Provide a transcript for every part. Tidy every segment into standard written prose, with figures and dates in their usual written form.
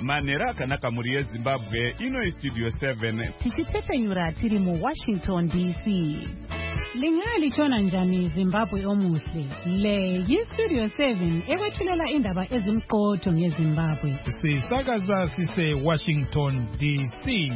Manhero akanaka muri yeZimbabwe ino Studio 7 tichitepfenyura tiri mu Washington DC. Lingalitshona njani Zimbabwe omuhle? Le yiStudio 7 ekwethulela indaba ezimqotho ngeZimbabwe. Sisakaza sise Washington DC.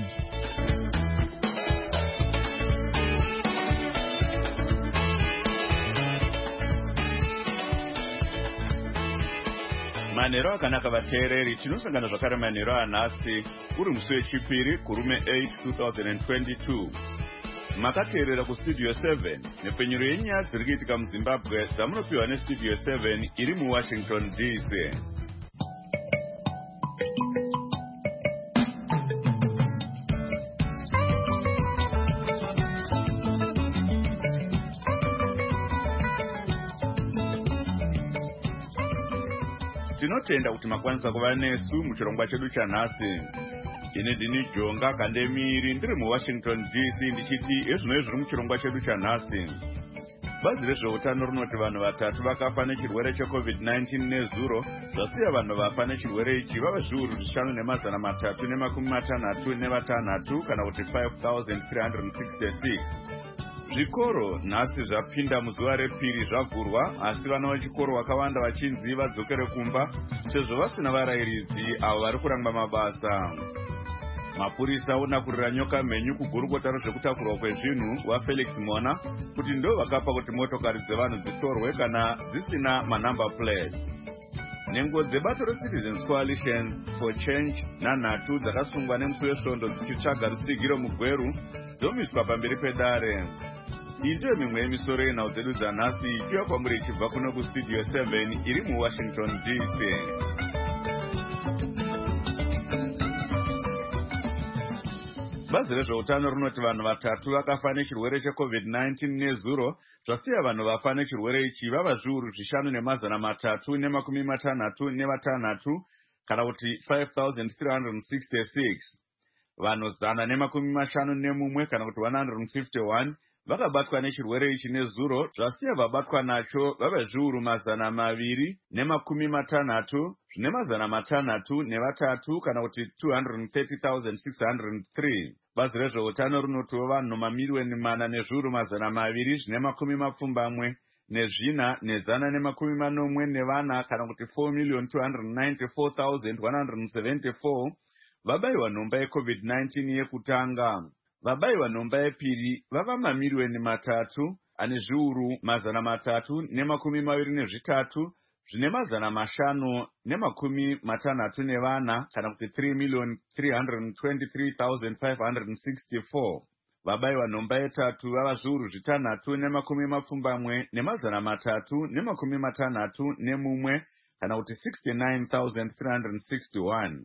Manhero akanaka vateereri, tinosangana zvakare manhero anhasi uri musi wechipiri kurume 8 2022. Makateerera kuStudio 7 nepfenyuro yenyaya dziri kuitika muZimbabwe dzamunopiwa neStudio 7 iri muWashington DC. Tinotenda kuti makwanisa kuva nesu muchirongwa chedu chanhasi. Ini ndini Jonga Kandemiri ndiri muWashington DC ndichiti ezvino zviri muchirongwa chedu chanhasi. Bazi rezveutano rinoti vanhu vatatu vakafa nechirwere cheCovid-19 nezuro, zvasiya vanhu vafa nechirwere ichi vava zviuru 5,366 kana kuti 5,366. Zvikoro nhasi zvapinda muzuva repiri zvavhurwa, asi vana vechikoro vakawanda vachinzi vadzokere kumba sezvo vasina varayiridzi avo vari kurangwa mabasa. Mapurisa onakurira nyoka mhenyu kugurukota rezvekutakurwa kwezvinhu waFelix Mona kuti ndo vakapa kuti motokari dzevanhu dzitorwe kana dzisina manumber plates. Nhengo dzebato reCitizens Coalition for Change nanhatu dzakasungwa nemusi wesvondo dzichitsvaga rutsigiro mugweru dzomiswa pamberi pedare. Iyi ndiyo mimwe yemisoro yenhau dzedu dzanhasi ichiva kwamuri ichibva kuno kuStudio 7 iri muWashington DC. Bazi rezveutano rinoti vanhu vatatu vakafa nechirwere cheCovid-19 nezuro, zvasiya vanhu vafa nechirwere ichi vava zviuru 5,366 kana kuti 5,366. Vanhu 151 kana kuti 151 vakabatwa nechirwere ichi nezuro, zvasiya vabatwa nacho vava zviuru 260 zvine 603 kana kuti 230,603. Bazi rezveutano rinotiwo vanhu mamiliyoni 4 nezviuru 200 zvine 70 nezvina ne140 kana kuti 4,294,174 vabayiwa nhomba yeCovid-19 yekutanga. Vabayiwa nhomba yepiri vava mamiliyoni 3 ane zviuru 323 zvine 564 kana kuti 3,323,564. Vabayiwa nhomba yetatu vava zviuru 6,363,361 kana kuti 69,361.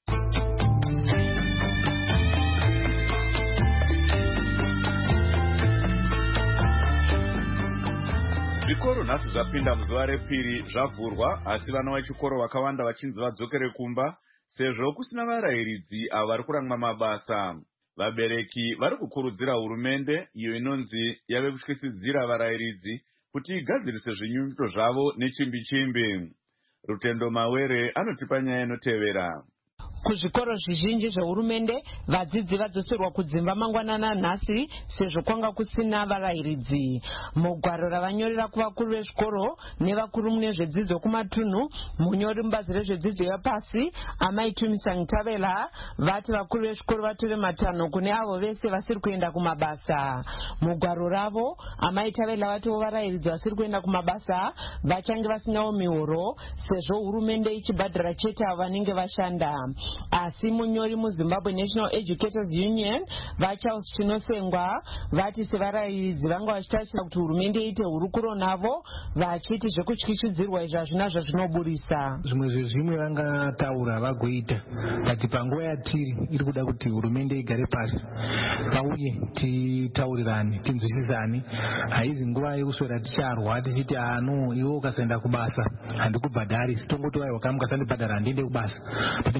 Zvikoro nhasi zvapinda muzuva repiri zvavhurwa, asi vana vechikoro vakawanda vachinzi vadzokere kumba sezvo kusina varayiridzi avo vari kurangwa mabasa. Vabereki vari kukurudzira hurumende iyo inonzi yave kutyisidzira varayiridzi kuti igadzirise zvinyunyuto zvavo nechimbi-chimbi. Rutendo Mawere anotipa nyaya inotevera. Kuzvikoro zvizhinji zvehurumende vadzidzi vadzoserwa kudzimba mangwanana nhasi sezvo kwanga kusina varayiridzi. Mugwaro ravanyorera kuvakuru vezvikoro nevakuru mune zvedzidzo kumatunhu, munyori mubazi rezvedzidzo yapasi Amai Tumisang Tavela vati vakuru vezvikoro vatore matanho kune avo vese vasiri kuenda kumabasa. Mugwaro ravo Amai Tavela vatiwo varayiridzi vasiri kuenda kumabasa vachange vasinawo mihoro sezvo hurumende ichibhadhara chete avo vanenge vashanda. Asi munyori muZimbabwe National Educators Union vaCharles Chinosengwa vati sevarayiridzi vanga vachitarisira kuti hurumende iite hurukuro navo vachiti zvekutyishudzirwa izvi hazvina zvazvinoburisa. Zvimwe zvezvimwe vangataura vagoita kuti panguva yatiri iri kuda kuti hurumende igare pasi pauye titaurirane tinzwisisane. Haizi nguva yekuswera ticharwa tichiti no iwe ukasaenda kubasa handikubhadharisi, tongotovaiwa kana mukasandibhadhara handiende kubasa. Ngatigare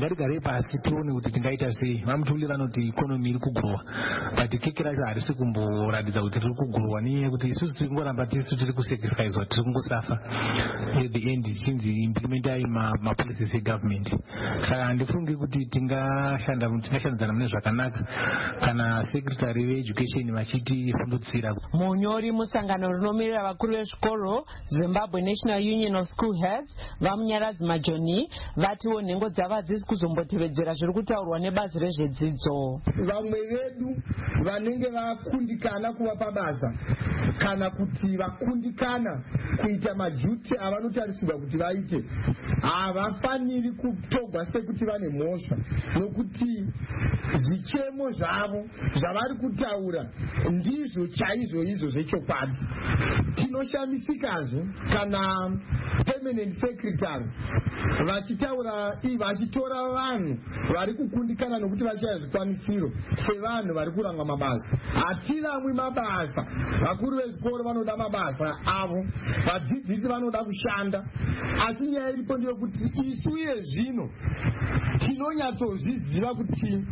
pasi tione kuti tingaita sei. Vamutuli vanoti ikonomi iri kugrowa but keke racho harisi kumboratidza kuti riri kugrowa nenyaya yekuti isusu tiri kungoramba tisu tiri kusacrificewa, tiri kungosafa at the end tichinzi implementai mapolicies egovernment. Saka handifungi kuti tingashandidzana mune zvakanaka kana secretary veeducation vachitifundutsira. Munyori musangano rinomiririra vakuru vezvikoro Zimbabwe National Union of School Heads vamunyaradzi Majoni vatiwo nhengo dzavadzisi kuzombotevedzera zviri kutaurwa nebazi rezvedzidzo. Vamwe vedu vanenge vakundikana kuva pabasa kana kuti vakundikana kuita majuti avanotarisirwa kuti vaite havafaniri kutogwa sekuti vane mhosva, nokuti zvichemo zvavo zvavari kutaura ndizvo chaizvo izvo zvechokwadi. Tinoshamisikazve kana permanent secretary vachitora vanhu vari kukundikana nokuti vashaya zvikwanisiro sevanhu vari kuranga mabasa. Hatiramwi mabasa, vakuru vezvikoro vanoda mabasa avo, vadzidzisi vanoda kushanda, asi nyaya iripo ndeyekuti isu iye zvino tinonyatsozviziva kuti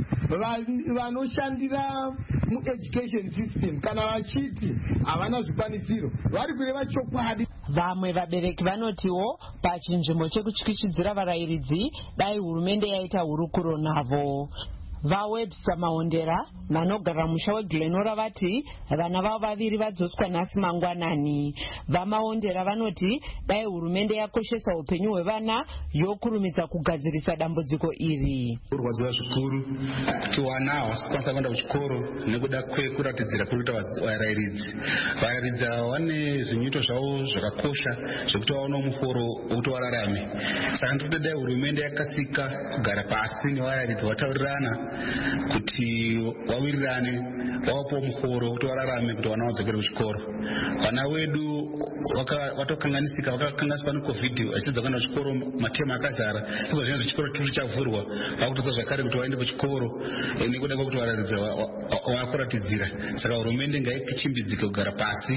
vanoshandira mueducation system kana vachiti havana zvikwanisiro vari kureva chokwadi. Vamwe vabereki vanotiwo pachinzvimbo chekutyityidzira varayiridzi dai hurumende yaita hurukuro navo. VaWebster Maondera vanogara musha weGlenora vati vana vavo vaviri vadzoswa nhasi mangwanani. VaMaondera vanoti dai hurumende yakoshesa upenyu hwevana yokurumidza kugadzirisa dambudziko iri. Kurwadziwa zvikuru kuti vana havasi kuenda kuchikoro nekuda kwekuratidzira kuita varayiridzi. Varayiridzi vane zvinyuto zvavo zvakakosha zvekuti vaone muforo wekuti vararame. Saka ndikuti dai hurumende yakasika kugara pasi nevarayiridzi vataurirana kuti wawirirane wapo mukoro kuti wararame kuti vana vadzokere kuchikoro. Vana vedu vatokanganisika, vakakanganiswa necovid vachidza kuenda kuchikoro matema akazara. Izvo zvinhu chikoro chiri chavhurwa vakutodza zvakare kuti vaende kuchikoro nekuda kwekuti varayiridzi vakuratidzira. Saka hurumende ngaichimbidzike kugara pasi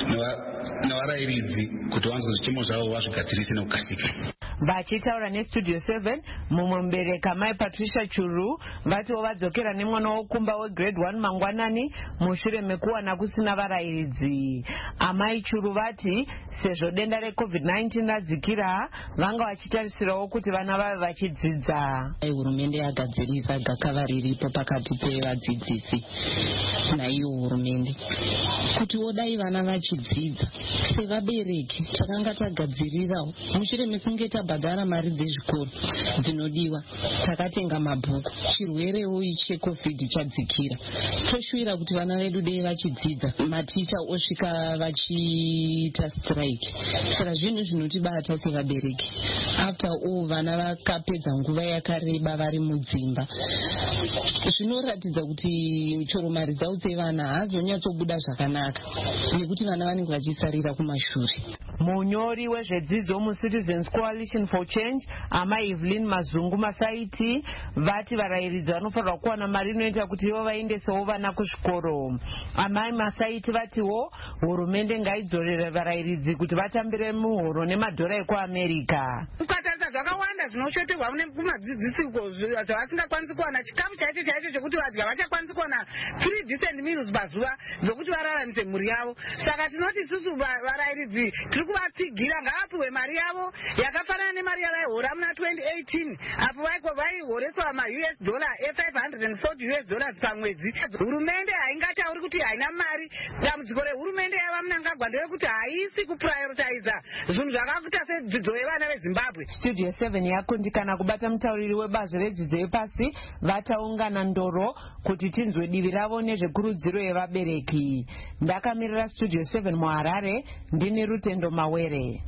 nevarayiridzi kuti vanzwe zvichemo zvavo vazvigadzirise nekukasika. Vachitaura neStudio 7 mumwe mubereka Mai Patricia Churu vatiwo vadzokera nemwana wokumba wegrade 1 mangwanani mushure mekuwana kusina varayiridzi. Amai Churu vati sezvo denda reCovid-19 radzikira vanga vachitarisirawo kuti vana vave vachidzidza. Hurumende yagadzirisa gakava riripo pakati pevadzidzisi naiyo hurumende kuti wodai vana vachidzidza sevabereki takanga tagadzirirawo mushure mekunge tabhadhara mari dzezvikoro dzinodiwa takatenga mabhuku chirwerewo cheCovid chadzikira toshuvira kuti vana vedu dei vachidzidza maticha osvika vachiita strike. Saka zvinhu zvinotibata sevabereki. After all vana vakapedza nguva yakareba vari mudzimba zvinoratidza kuti choro mari dzavo dzevana haazonyatsobuda zvakanaka nekuti vana vanenge vachisarira kumashure. Munyori wezvedzidzo muCitizens Coalition for Change Amai Evelyn Mazungu Masaiti vati varayiridzi vanofanirwa kuwana mari inoita kuti ivo vaendesewo vana kuzvikoro. Amai Masaiti vatiwo hurumende ngaidzorere varayiridzi kuti vatambire muhoro nemadhora ekuAmerica. Ukatarisa zvakawanda zvinoshoterwa kumadzidzisi zvavasingakwanisi kuwana chikafu chaicho chaicho chekuti vadya vachakwanisi kuwana 3 decent meals pazuva dzokuti vararamise mhuri yavo. Saka tinoti isusu varayiridzi tiri kuvatsigira ngavapiwe mari yavo yakafanana nemari yavaihora muna 2018 apo vaihoreswa maUS dollar $540 pamwedzi. Hurumende haingatauri kuti haina mari. Dambudziko rehurumende yava Mnangagwa nderekuti haisi kuprioritiza zvinhu zvakakuita sedzidzo yevana veZimbabwe. Studio 7 yakundikana kubata mutauriri webazi redzidzo yepasi vataungana ndoro kuti tinzwe divi ravo nezvekurudziro yevabereki. Ndakamirira Studio 7 muHarare ndini Rutendo Mawere.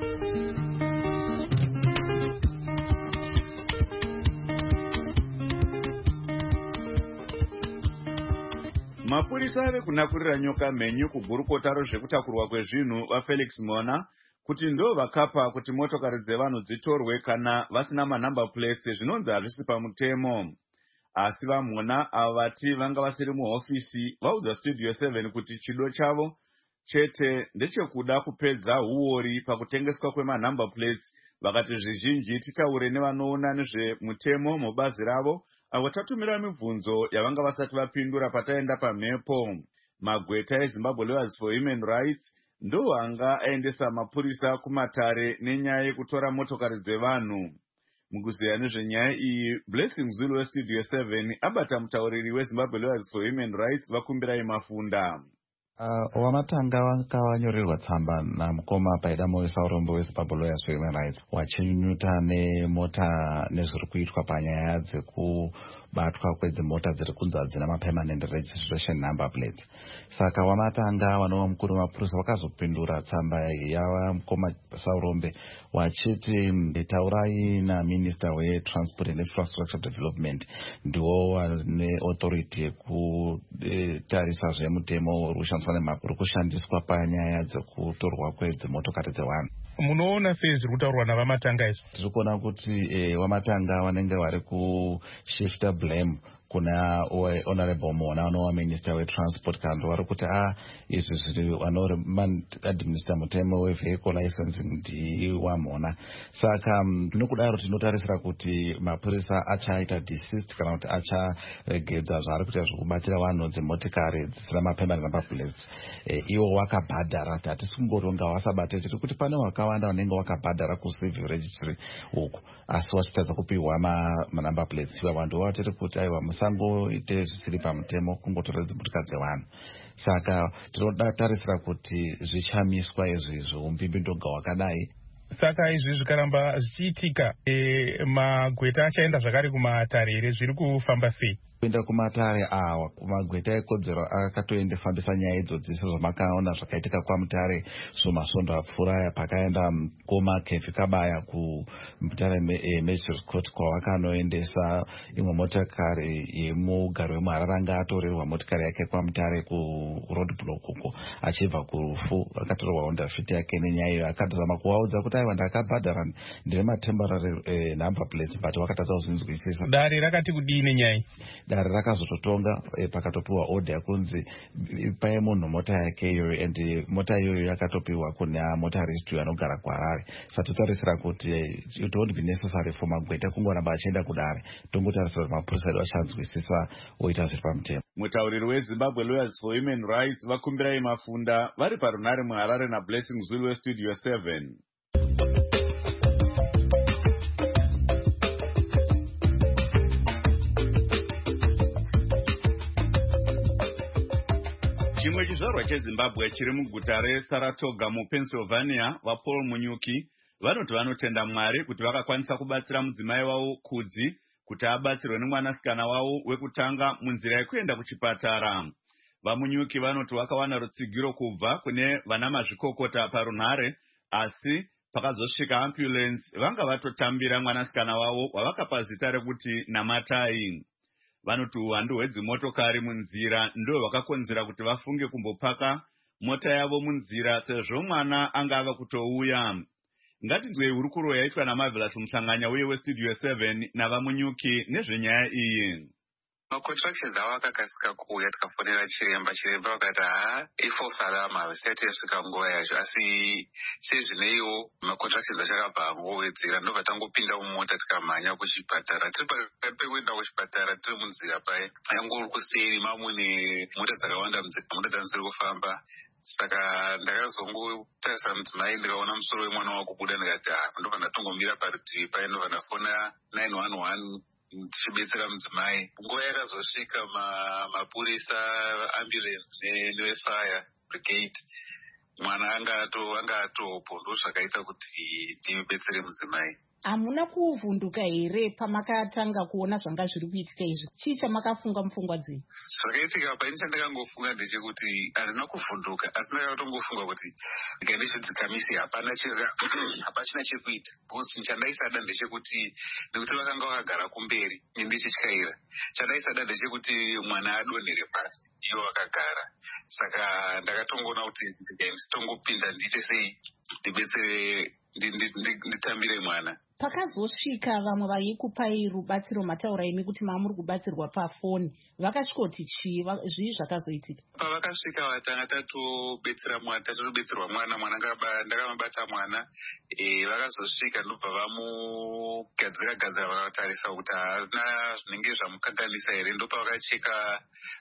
Mapurisa ave kunakurira nyoka menyu kugurukotaro zvekutakurwa kwezvinhu vaFelix Mona kuti ndo vakapa kuti motokari dzevanhu dzitorwe kana vasina manhamba plates zvinonzi hazvisi pamutemo. Asi vaMona ava vati vanga vasiri muhofisi vaudza Studio 7 kuti chido chavo chete ndechekuda kupedza huori pakutengeswa kwemanhamba plates vakati zvizhinji titaure nevanoona nezvemutemo mubazi ravo avo tatumira mibvunzo yavanga vasati vapindura pataenda pamhepo. Magweta eZimbabwe Lawyers for Human Rights ndo anga aendesa mapurisa kumatare nenyaya yekutora motokari dzevanhu. Mukuzeya nezvenyaya iyi, Blessing Zulu weStudio 7 abata mutauriri weZimbabwe Lawyers for Human Rights Vakumbirai Mafunda. Wamatanga wakawanyorerwa tsamba namukoma paida moisa urombo weZimbabwe Lawyers for Human Rights wachinyuta nemota nezviri kuitwa panyaya dzekubatwa kwedzimota dziri kunzi hadzina mapermanent registration number plates. Saka Wamatanga wanova mukuru wemapurisa wakazopindura tsamba yava mukoma Saurombe wachiti taurai naMinista weTransport and Infrastructure Development ndiwo wane authority yekutarisa zvemutemo uri kushandiswa panyaya dzekutorwa kwedzimotokari dzevanhu. Munoona sei zviri kutaurwa naVamatanga izvo? Tiri kuona kuti Wamatanga vanenge vari kushifta blame kuna honorable Mona unova minister weTransport kandi vari kuti izvi zviri administer mutemo wevehicle licensing ndiwaMona. Saka nokudaro tinotarisira kuti mapurisa achaita desist kana kuti acharegedza zvaari kuita zvokubatira vanhu dzimotikari dzisina mapermanent number plates. Iwo wakabhadhara, hatisi kungotonga wasabate, tiri kuti pane wakawanda vanenge wakabhadhara kucivil registry uku asi vachitadza kupiwa manumber plates. Iva vanhu vatiri kuti aiwa musangoite zvisiri pamutemo kungotora dzimotikari dzevanhu. Saka tinotarisira kuti zvichamiswa izvizvo umbimbi-ndonga wakadai. Saka izvi zvikaramba zvichiitika, magweta achaenda zvakare kumatare here? Zviri kufamba sei? Kuenda kumatare awa magweta ekodzero akatoendefambisa nyaya idzodzo zvamakaona zvakaitika kwaMutare zvomasvondo apfuura pakaenda mukoma Kefi Kabaya kumutare Magistrate Court kwavakanoendesa imwe motikari yemugari wemuHarare anga atorerwa motikari yake kwaMutare kuroadblock uko achibva kurufu akatorerwa ondafiti yake nenyaya iyo akatozama kuvaudza kuti aiwa ndakabhadhara ndine matemporary number plates but wakatadza kuzvinzwisisa. Dare rakati kudii nenyaya? Dare rakazototonga pakatopiwa order yakunzi paye munhu mota yake iyoyo and mota iyoyo yakatopiwa kuna motarist anogara kuHarare. Satotarisira kuti it won't be necessary for magweta kungoramba achienda kudare, tongotarisira kuti mapurisa edu achanzwisisa oita zviri pamutemo. Mutauriri weZimbabwe Lawyers for Human Rights Vakumbirai Mafunda vari parunare muHarare naBlessing Zulu weStudio 7. Chimwe chizvarwa cheZimbabwe chiri muguta reSaratoga muPennsylvania, vaPaul Munyuki vanoti vanotenda Mwari kuti vakakwanisa kubatsira mudzimai wavo Kudzi kuti abatsirwe nemwanasikana wavo wekutanga munzira yekuenda kuchipatara. VaMunyuki vanoti vakawana rutsigiro kubva kune vana mazvikokota parunhare, asi pakazosvika ambulance vanga vatotambira mwanasikana wavo wavakapa zita rekuti Namatai. Vanoti uwandu hwedzimotokari munzira ndo vakakonzera kuti vafunge kumbopaka mota yavo munzira sezvo mwana anga ava kutouya. Ngatinzwei hurukuro yaitwa naMarvelous Musanganya uye weStudio 7 navaMunyuki nezvenyaya iyi. Macontractions avo akakasika kuuya, tikafonera chiremba vakati ifalse alarm havisati yasvika nguva yazvo, asi sezvineiwo macontractions achakabva angowedzera ndobva tangopinda mumota tikamhanya kuchipatara. Tiri pekuenda kuchipatara tiri munzira paya yangori kuseri mamune mota dzakawanda, mota dzanziri kufamba. Saka ndakazongotarisa mudzimai ndikaona musoro wemwana wakubuda ndikati ndobva ndatongomira parutivi paya ndobva ndafona 911 tichibetsera mudzimai. Nguva yakazosvika mapurisa, ambulance nefire brigade, mwana anga atopo, ndo zvakaita kuti ndibetsere mudzimai. Hamuna kuvhunduka here pamakatanga kuona zvanga zviri kuitika izvi? Chii chamakafunga mupfungwa dzenyu? Zvakaitika paini chandakangofunga ndechekuti handina kuvhunduka, asi ndakatongofunga kuti ndikandizvidzikamise hapachina chekuita. Because chandaisada ndechekuti vakanga vakagara kumberi ndichityaira. Chandaisada ndechekuti mwana adonhere pasi ivo vakagara. Saka ndakatongoona kuti nditongopinda ndiite sei ndibetsere nditambire mwana. Pakazosvika vamwe vaikupai rubatsiro mataura imi kuti mamuri kubatsirwa pafoni, vakasvikoti chii zvii zvakazoitika? Pavakasvika vatanga tatobetserwa mwana ndakamubata mwana, vakazosvika ndobva vamugadzira vakatarisa kuti haana zvinenge zvamukanganisa here, ndopavakacheka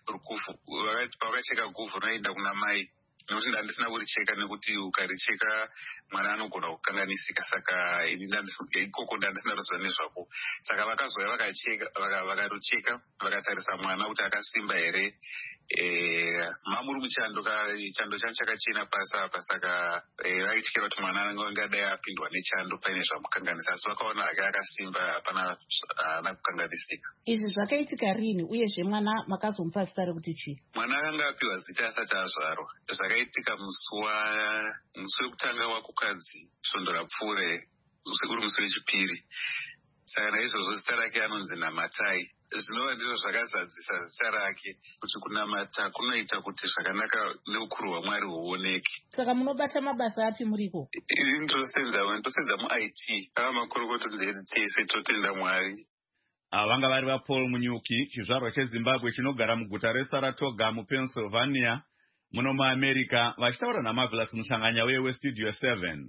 guvhu rinoenda kuna mai. Nokuti ndandisina kuricheka nekuti ukaricheka mwana anogona kukanganisika, saka ikoko ndandisina ruzivo nezvako. Saka vakazouya vakarucheka vakatarisa mwana kuti akasimba here. Mamuri muchando chando changu chakachena pasi apa, saka vaityira kuti mwana angadai apindwa nechando paine zvamukanganisa, asi vakaona hake akasimba, haana kukanganisika. Izvi zvakaitika rini uyezve mwana makazomupa zita rekuti chii? Mwana akanga apiwa zita asati azvarwa. Zvakaitika musi wekutanga wakukadzi Svondora Pfuure, uri musi wechipiri. Saka naizvozvo zita rake anonzi Namatai. Zvinova ndizvo zvakazadzisa zita rake, kuti kunamata kunoita kuti zvakanaka neukuru hwaMwari huoneke. Saka munobata mabasa api muriko? Ndosenza mu-IT. Ava makorokota tese totenda Mwari. Vanga vari vaPaul Munyuki, chizvarwa cheZimbabwe chinogara muguta reSaratoga muPennsylvania muno muAmerica, vachitaura naMarvelous Muhlanganya weStudio 7.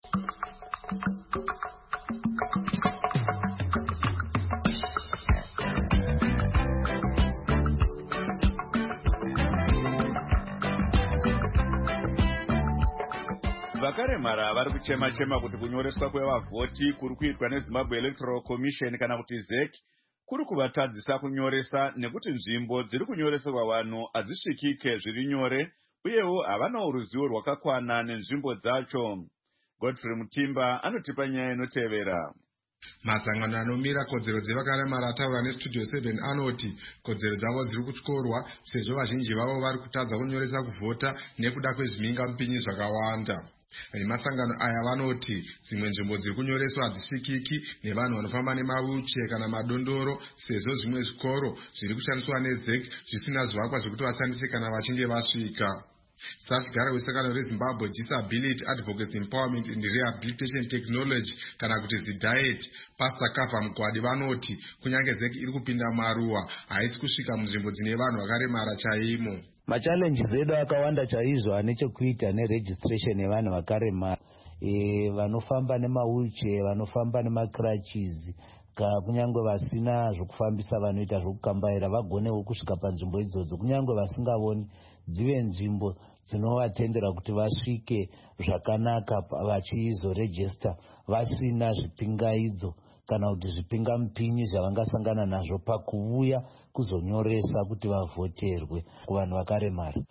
Vakaremara vari kuchema kuti kunyoreswa kwevavhoti kuri kuitwa neZimbabwe Electoral Commission kana kuti ZEC kuri kuvatadzisa kunyoresa, nekuti nzvimbo dziri kunyoreserwa vanhu hadzisvikike zviri nyore, uyewo havanawo ruzivo rwakakwana nenzvimbo dzacho. Godfrey Mutimba anotipa nyaya inotevera. Masangano anomira kodzero dzevakaremara ataura neStudio 7 anoti kodzero dzavo dziri kutyorwa sezvo vazhinji vavo vari kutadza kunyoresa kuvhota nekuda kwezvimingamupinyi zvakawanda. Vemasangano aya vanoti dzimwe nzvimbo dziri kunyoreswa hadzisvikiki nevanhu vanofamba nemawheelchair kana madondoro, sezvo zvimwe zvikoro zviri kushandiswa neZEC zvisina zvivakwa zvekuti vashandise kana vachinge vasvika. Safigara wesangano reZimbabwe Disability Advocacy Empowerment and Rehabilitation Technology kana kuti ZIDAET, Pastor Kava Mugwadi vanoti kunyange ZEC iri kupinda maruwa haisi kusvika munzvimbo dzine vanhu vakaremara chaimo. Machallenges edu akawanda chaizvo ane chekuita neregistration yevanhu vakaremara, vanofamba nemawheelchair, vanofamba nemacrutches, kunyange vasina zvokufambisa vanoita zvokukambaira vagonewo kusvika panzvimbo idzodzo, kunyange vasingavoni dzive nzvimbo dzinovatendera kuti vasvike zvakanaka vachizoregista vasina zvipingaidzo kana kuti zvipingamupinyi zvavangasangana nazvo pakuuya kuzonyoresa kuti vavhoterwe kuvanhu vakaremara.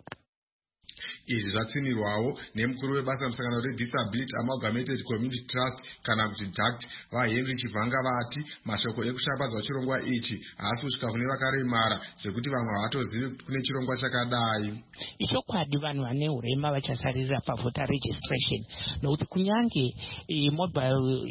Izvi zvatsimirwawo nemukuru webasa musangano reDisability Amalgamated Community Trust kana kuti DACT vaHenry Chivhanga vati mashoko ekushambadzwa chirongwa ichi haasi kusvika kune vakaremara zvekuti vamwe havatozivi kune chirongwa chakadai. Ichokwadi vanhu vane urema vachasarira pavota registration, nokuti kunyange mobile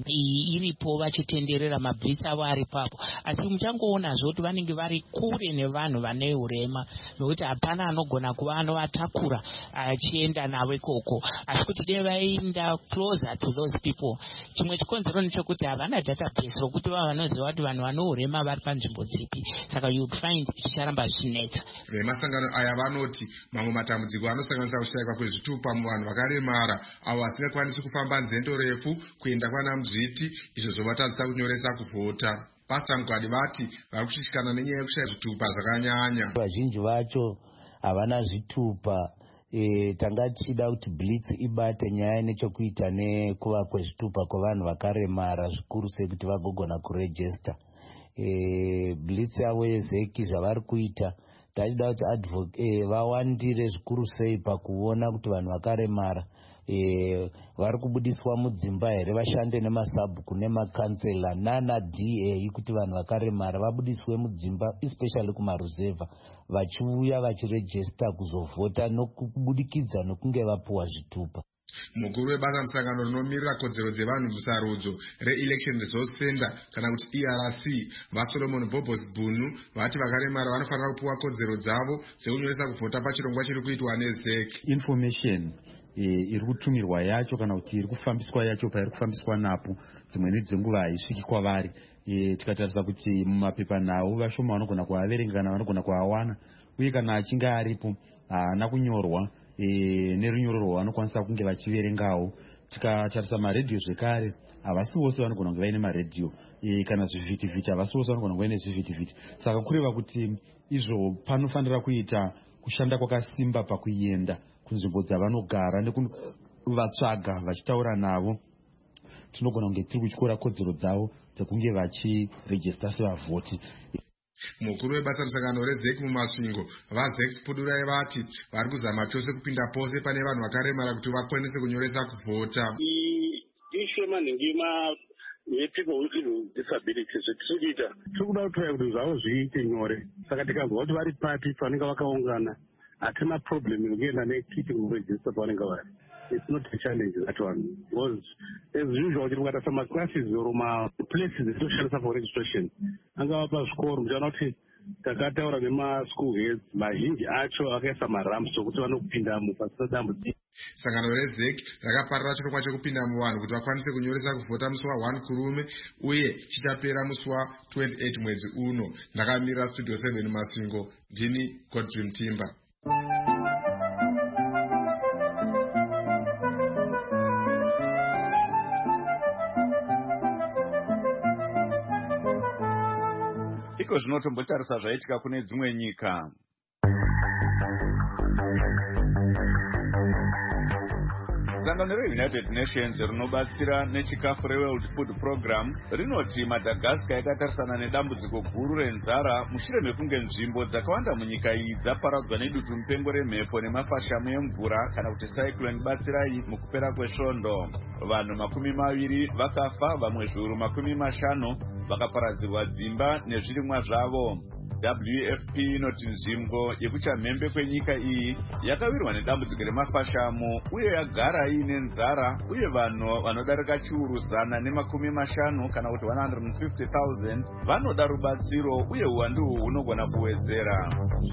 iripo vachitenderera mabhisi avo ari papo, asi muchangoonazvo kuti vanenge vari kure nevanhu vane urema, nokuti hapana anogona kuva anovatakura achienda navo ikoko, asi kuti dei vaenda closer to those people. Chimwe chikonzero ndechekuti havana database rokuti vanoziva kuti vanhu vane urema vari panzvimbo dzipi, saka you would find zvicharamba zvichinetsa. Vemasangano aya vanoti mamwe matambudziko anosanganisa kushayikwa kwezvitupa muvanhu vakaremara avo vasingakwanisi kufamba nzendo refu kuenda kwana Muzviti, izvo zvovatadzisa kunyoresa kuvhota. Pastor Mugwadi vati vari kushishikana nenyaya yekushaya zvitupa zvakanyanya. Vazhinji vacho havana zvitupa. Tanga tichida kuti Blitz ibate nyaya nechekuita nekuva kwezvitupa kwevanhu vakaremara zvikuru sekuti vagogona kuregista. Blitz yavo yeZEC zvavari kuita tachida kuti vawandire zvikuru sei pakuona kuti vanhu vakaremara vari kubudiswa mudzimba here, vashande nemasabhuku nemakansela nana-DA kuti vanhu vakaremara vabudiswe mudzimba, especially kumaruzevha, vachiuya vachiregista kuzovhota nokubudikidza nokunge vapuwa zvitupa. Mukuru webasa musangano rinomirira kodzero dzevanhu musarudzo re-Election Resource Center kana kuti ERC vaSolomon Bobos Bunu vati vakaremara vanofanira kupuwa kodzero dzavo dzekunyoresa kuvhota pachirongwa chiri kuitwa neZEC. Information iri kutumirwa yacho kana kuti iri kufambiswa yacho pairi kufambiswa napo dzimweni dzenguva haisviki kwavari. Tikatarisa kuti mumapepa nawo vashoma vanogona kuaverenga kana vanogona kuawana, uye kana achinge aripo haana kunyorwa nerunyoro rwavanokwanisa kunge vachiverengawo. Tikatarisa maredhiyo zvekare havasi vose vanogona kunge vaine maredhiyo, kana zvivhitivhiti havasi vose vanogona kunge vaine zvivhitivhiti. Saka kureva kuti izvo panofanira kuita kushanda kwakasimba pakuenda kunzvimbo dzavanogara nekuvatsvaga vachitaura navo. Tinogona kunge tiri kutyora kodzero dzavo dzekunge vachirejista sevavhoti. Mukuru webatsamisangano reZEC mumasvingo vaZEC Pudurai vati vari kuzama chose kupinda pose pane vanhu vakaremara kuti vakwanise kunyoresa kuvhota. Ishe manhingima yepeople with disabilities zvetirikuita tirikuda kutoya kuti zvavo zviite nyore. Saka tikabva kuti vari papi pavanenge vakaungana hatina problem yekuenda nekiti kuregista pavanenge vari. It's not a challenge, that one. Because as usual, you've got some classes or places that for registration. And go up a score, not takataura nemaschool heads mazhinji acho akaisa maramp sokuti vanopinda mupasadamu. Sangano reZEC rakaparira chirongwa chekupinda muvanhu kuti vakwanise kunyoresa kuvhota musi wa1 kurume uye chichapera musi wa28 mwedzi uno. Ndakamira Studio 7 Masvingo, ndini Godfrey Mtimba. Iko zvinotombotarisa zvaitika kune dzimwe nyika. Sangano reUnited Nations rinobatsira nechikafu reWorld Food Program rinoti Madagascar yakatarisana nedambudziko guru renzara mushure mekunge nzvimbo dzakawanda munyika iyi dzaparadzwa nedutu mupengo remhepo nemafashamu emvura kana kuti cyclone Batsirai mukupera kwesvondo. Vanhu 20 vakafa, vamwe zviuru 50 vakaparadzirwa dzimba nezvirimwa zvavo. WFP inoti nzvimbo yekuchamhembe kwenyika iyi yakawirwa nedambudziko remafashamu uye yagara iine nzara, uye vanhu vanodarika chiuru 150 kana kuti 150,000 vanoda rubatsiro, uye uwandu hunogona kuwedzera.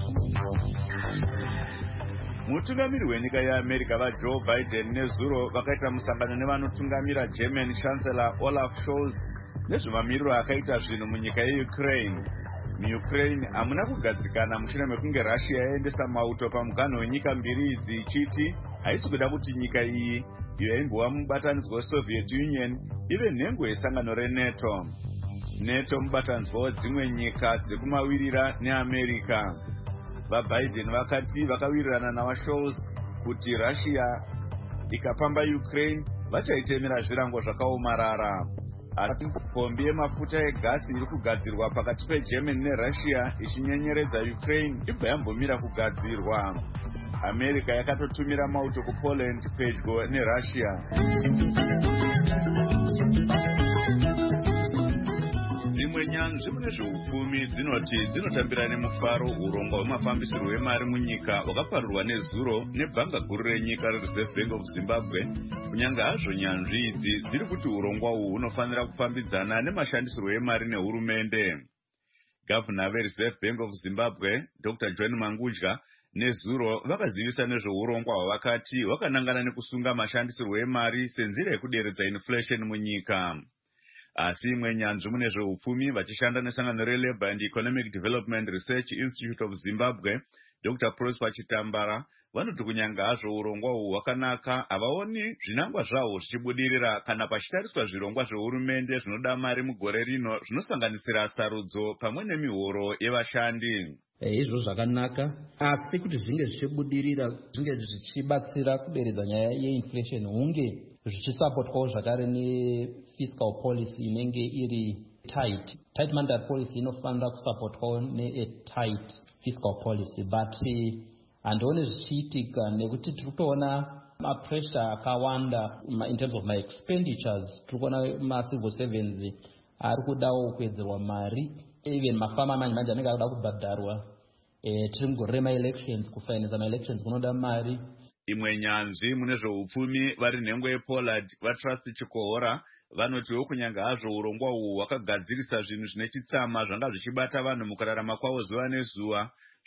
Mutungamiri wenyika yeAmerica vaJoe Biden nezuro vakaita musangano nevanotungamira German Chancellor Olaf Scholz nezvemamiriro akaita zvinhu munyika yeUkraine. MuUkraine hamuna kugadzikana mushure mekunge Russia yaendesa mauto pamuganho wenyika mbiri idzi ichiti haisi kuda kuti nyika iyi iyo yaimbova mubatanidzwa weSoviet Union ive nhengo yesangano reNATO. NATO mubatanidzwa wedzimwe nyika dzekumawirira neAmerica. VaBiden vakati vakawirirana navaScholz kuti Russia ikapamba Ukraine vachaitemera zvirango zvakaomarara. Asi pombi yemafuta egasi iri kugadzirwa pakati peGermany neRussia ichinyenyeredza Ukraine ibva yambomira kugadzirwa. America yakatotumira mauto kuPoland pedyo neRussia. Dzimwe nyanzvi mune zveupfumi dzinoti dzinotambira nemufaro urongwa hwemafambisirwo emari munyika hwakaparirwa nezuro nebhanga guru renyika reReserve Bank of Zimbabwe, kunyange hazvo nyanzvi idzi dziri kuti urongwa uhu hunofanira kufambidzana nemashandisirwo emari nehurumende. Gavana veReserve Bank of Zimbabwe Dr. John Mangudya nezuro vakazivisa nezveurongwa hwavakati hwakanangana nekusunga mashandisirwo emari senzira yekuderedza inflation munyika. Asi imwe nyanzvi mune zveupfumi vachishanda nesangano reLabour and Economic Development Research Institute of Zimbabwe Dr. Prosper Chitambara vanoti kunyange hazvo urongwa uhu hwakanaka, havaoni zvinangwa zvahwo zvichibudirira kana pachitariswa zvirongwa zvehurumende zvinoda mari mugore rino zvinosanganisira sarudzo pamwe nemihoro yevashandi. Izvo zvakanaka, asi kuti zvinge zvichibudirira, zvinge zvichibatsira kuderedza nyaya yeinflation, hunge zvichisapotwawo zvakare nefiscal policy inenge iri tight monetary policy inofanira kusapotwawo ne-tight fiscal policy, but handioni zvichiitika nekuti tiri kutoona mapressure akawanda in terms of my expenditures. Tiri kuona macivil servants ari kudawo kuwedzerwa mari, even mafama manje anenge akuda kubhadharwa. Tiri mugore rema-elections, kufinanisa ma-elections kunoda mari. Imwe nyanzvi mune zveupfumi vari nhengo yePollard vaTrust Chikohora vanotiwo kunyange hazvo urongwa uhu hwakagadzirisa zvinhu zvine chitsama zvanga zvichibata vanhu mukurarama kwavo zuva nezuva,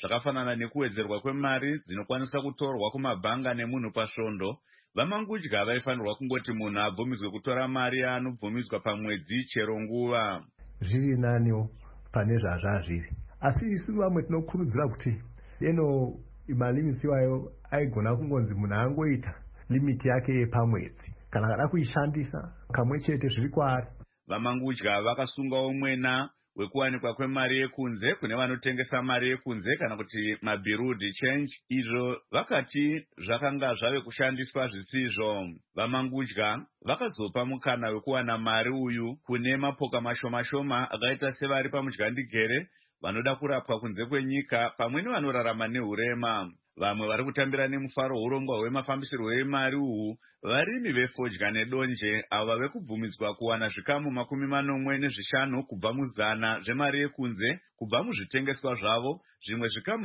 zvakafanana nekuwedzerwa kwemari dzinokwanisa kutorwa kumabhanga nemunhu pasvondo. Vamangudya vaifanirwa kungoti munhu abvumidzwe kutora mari yaanobvumidzwa pamwedzi chero nguva. Zviri naniwo pane zvazvazviri, asi isu vamwe tinokurudzira kuti malimits iwayo aigona kungonzi munhu angoita limiti yake pamwedzi, kana kada kuishandisa kamwe chete zviri kwaari. Vamangudya vakasungawo mwena wekuwanikwa kwemari yekunze kune vanotengesa mari yekunze kana kuti mabirudi change, izvo vakati zvakanga zvave kushandiswa zvisizvo. Vamangudya vakazopa mukana wekuwana mari uyu kune mapoka mashoma akaita sevari pamudyandigere, vanoda kurapwa kunze kwenyika, pamwe nevanorarama nehurema. Vamwe vari kutambira nemufaro urongwa hwemafambisirwo emari uhu varimi vefodya nedonje, ava vekubvumidzwa kuwana zvikamu 45 kubva muzana zvemari yekunze kubva muzvitengeswa zvavo, zvimwe zvikamu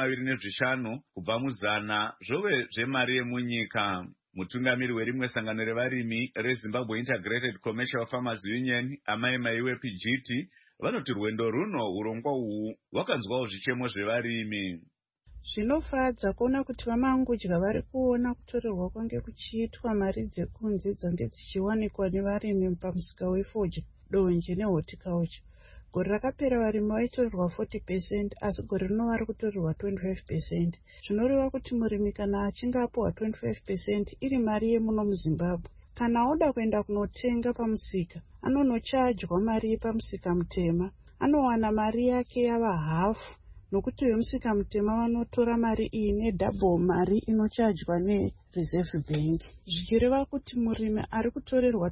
25 kubva muzana zvove zvemari yemunyika. Mutungamiri werimwe sangano revarimi reZimbabwe Integrated Commercial Farmers Union, Amai Maiwe PGT, vanoti rwendo runo urongwa uhu wakanzwawo zvichemo zvevarimi. Zvinofadza kuona kuti vamangudya vari kuona kutorerwa kwange kuchiitwa mari dzekunze dzange dzichiwanikwa nevarimi pamusika wefodya, donje nehorticulture. Gore rakapera varimi vaitorerwa 40%, asi gore rino vari kutorerwa 25%. Zvinoreva kuti murimi kana achinge apiwa 25% iri mari yemuno muZimbabwe, kana oda kuenda kunotenga pamusika, anonochajwa mari yepamusika mutema, anowana mari yake yava hafu, nokuti vemusika mutema vanotora mari iyi nedouble mari inochajwa neReserve Bank, zvichireva kuti murimi ari kutorerwa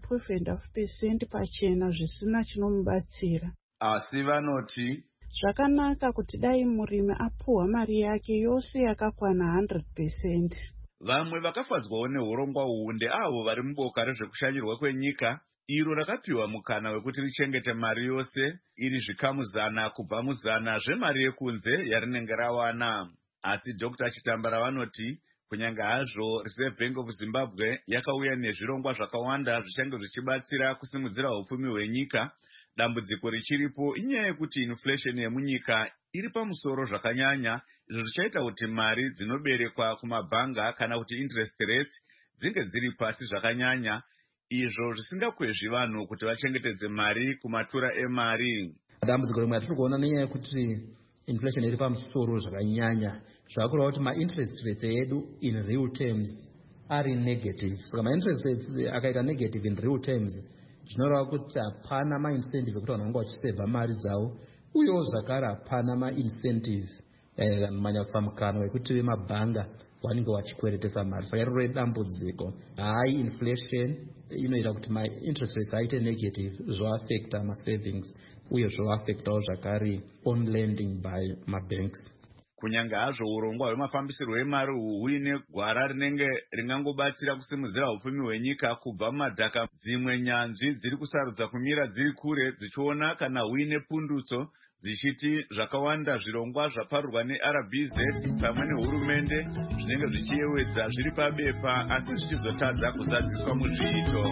12.5% pachena zvisina chinomubatsira. Asi vanoti zvakanaka kuti dai murimi apuhwa mari yake yose yakakwana 100%. Vamwe vakafadzwawo neurongwa uhu ndeavo vari muboka rezvekushanyirwa kwenyika, iro rakapiwa mukana wekuti richengete mari yose iri zvikamu 100 kubva muzana zvemari yekunze yarinenge rawana. Asi Dr. Chitambara vanoti kunyange hazvo Reserve Bank of Zimbabwe yakauya nezvirongwa zvakawanda zvichange zvichibatsira kusimudzira upfumi hwenyika, dambudziko richiripo inyaya yekuti inflation yemunyika iri pamusoro zvakanyanya, izvo zvichaita kuti mari dzinoberekwa kumabhanga kana kuti interest rates dzinge dziri pasi zvakanyanya, izvo zvisingakwezvi vanhu kuti vachengetedze mari kumatura emari. Dambudziko rimwe ratiri kuona nenyaya yekuti inflation iri pamusoro zvakanyanya, zvakureva kuti ma-interest rates edu in real terms ari negative. Saka ma-interest rates akaita negative in real terms, zvinoreva kuti hapana ma-incentive ekuti vanhu vanga vachisevha mari dzavo, uyewo zvakare hapana ma-incentive manya kufamukano wekuti vemabhanga vanenge vachikweretesa mari. Saka iroro dambudziko. High inflation inoita kuti ma-interest rates aite negative, zvoaffecta ma-savings uye zvoaffectawo zvakare on lending by ma-banks. Kunyange hazvo urongwa hwemafambisirwo emari huine gwara rinenge ringangobatsira kusimudzira upfumi hwenyika kubva mumadhaka, dzimwe nyanzvi dziri kusarudza kumira dziri kure dzichiona kana huine pundutso, dzichiti zvakawanda zvirongwa zvaparurwa neRBZ pamwe nehurumende zvinenge zvichiyewedza zviri pabepa asi zvichizotadza kuzadziswa muzviito.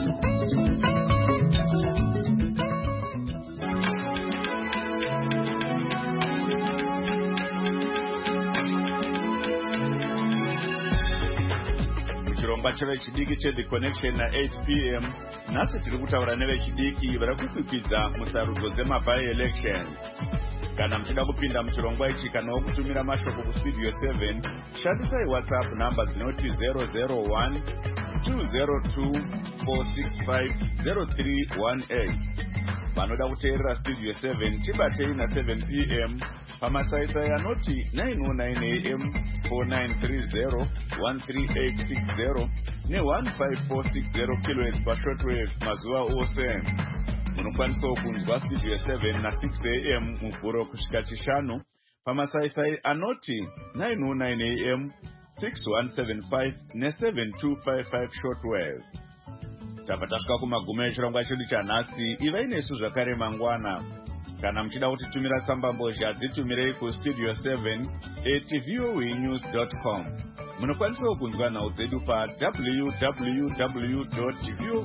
Chirongwa chevechidiki cheThe Connection na8 p.m. Nhasi tiri kutaura nevechidiki vari kukwikvidza musarudzo dzema-by-elections. Kana muchida kupinda muchirongwa ichi kana kutumira mashoko kustudio 7, shandisai WhatsApp namba dzinoti 001 202 465 0318. Vanoda kuteerera studio 7 tibatei na7 p.m. pamasaisai anoti 909 am 4930 13860 ne15460 kHz pashortwave mazuva ose. Munokwanisawo kunzwa studio 7 na6 am muvhuro kusvika chishanu pamasaisai anoti 909 am 6175 ne7255 shortwave. Tabva tasvika kumagumo echirongwa chedu chanhasi. Ivai nesu zvakare mangwana. Kana muchida kutitumira tsambambozha dzitumirei kustudio 7@voanews.com. Munokwanisawo kunzwa nhau dzedu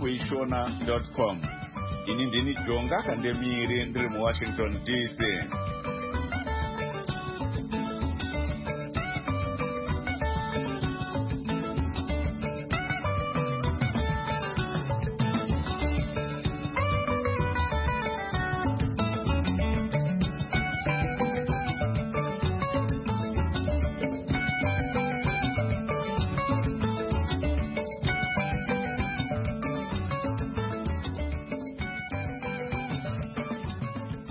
pa www.voashona.com. Ini ndini Jonga Kandemiri ndiri muWashington DC.